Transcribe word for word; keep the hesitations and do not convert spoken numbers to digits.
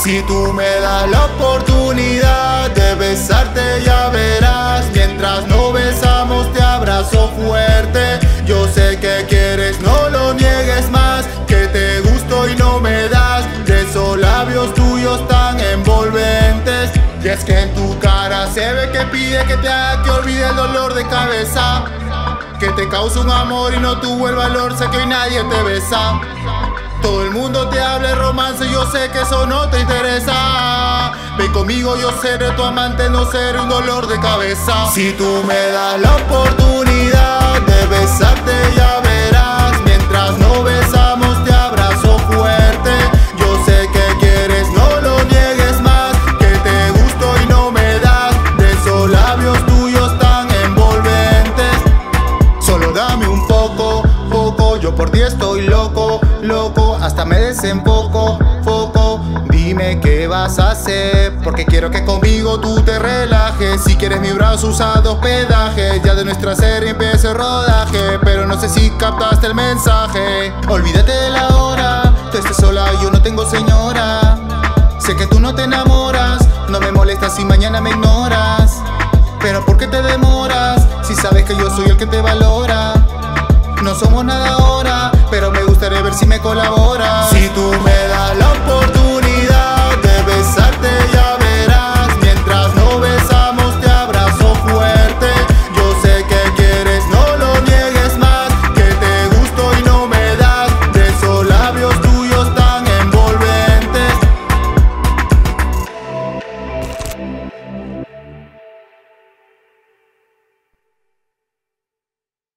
Si tú me das la oportunidad de besarte, ya verás. Mientras no besamos te abrazo fuerte. Yo sé que quieres, no lo niegues más, que te gusto y no me das de esos labios tuyos tan envolventes. Y es que en tu cara se ve que pide que te haga que olvide el dolor de cabeza, que te causa un amor y no tuvo el valor. Sé que hoy nadie te besa. Todo el mundo te habla de romance, yo sé que eso no te interesa. Ven conmigo, yo seré tu amante, no seré un dolor de cabeza. Si tú me das la oportunidad de besarte, ya verás. Mientras no besamos te abrazo fuerte. Yo sé que quieres, no lo niegues más, que te gusto y no me das de esos labios tuyos tan envolventes. Solo dame un poco, poco, yo por ti estoy loco, loco, hasta me desenfoco, foco. Dime qué vas a hacer, porque quiero que conmigo tú te relajes. Si quieres mi brazo usa dos hospedaje, ya de nuestra serie empieza el rodaje. Pero no sé si captaste el mensaje. Olvídate de la hora, tú estás sola, yo no tengo señora. Sé que tú no te enamoras, no me molestas si mañana me ignoras. Pero ¿por qué te demoras? Si sabes que yo soy el que te valora. No somos nada ahora, pero me gustaría ver si me colaboras. Si tú me das la oportunidad